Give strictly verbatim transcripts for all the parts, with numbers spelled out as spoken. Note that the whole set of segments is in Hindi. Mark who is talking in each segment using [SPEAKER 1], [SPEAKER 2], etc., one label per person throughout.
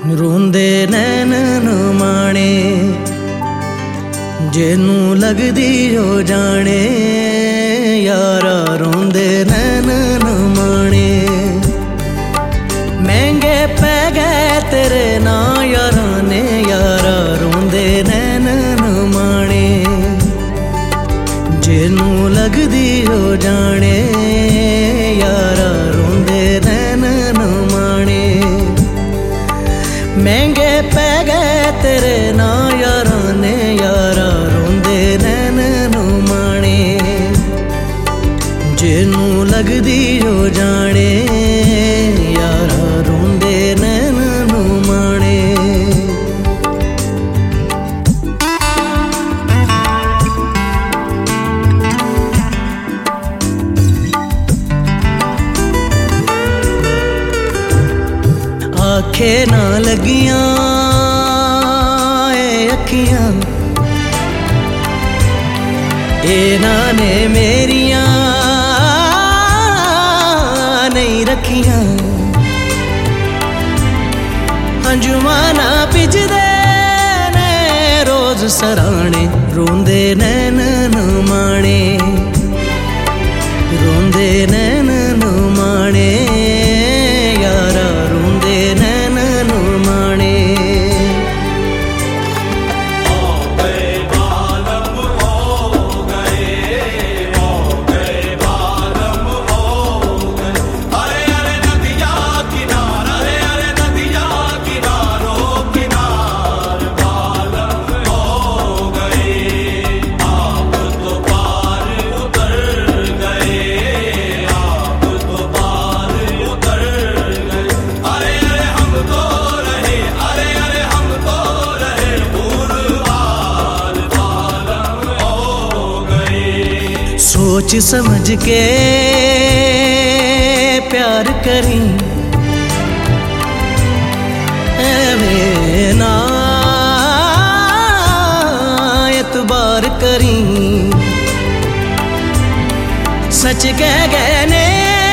[SPEAKER 1] रोंदे नैनन माणे जेनू लगदी हो जाने यारा रोंदे नैनन माणे। महंगे पै गए तेरे ना यारा ने यारा रोंदे नैनन माणे जेनू लगदी हो जाने यारा रोंदे नैनन माणे। महंगे पै गए तेरे ना यारा ने यारा रोंदे नैनन माणे जेनू लगदी हो जाने यारा रोंदे नैनन माणे। आखे ना लगियां ए अखियां इन्हां ने मेरियां नहीं रखियां। अंजुमाना पिजदे ने रोज सराणे रोंदे नैनन माणे रोंदे नैनन माणे यारा रोंदे नैनन माणे। सोच समझ के प्यार करी एवें ना एतबार करी। सच कह गए ने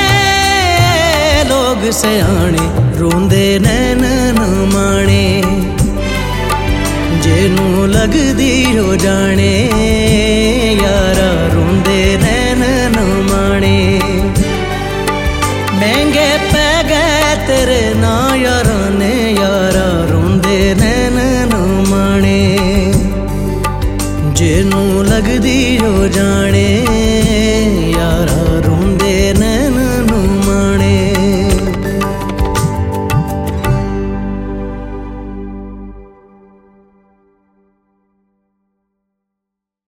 [SPEAKER 1] लोग सयाने रोंदे नैनन माणे जेनू लगदी हो जाने यारा रोंदे नैनन माणे। महंगे पै गए तेरे ना यारा ने यारा रोंदे नैनन माणे जेनू लगदी हो जाने यारा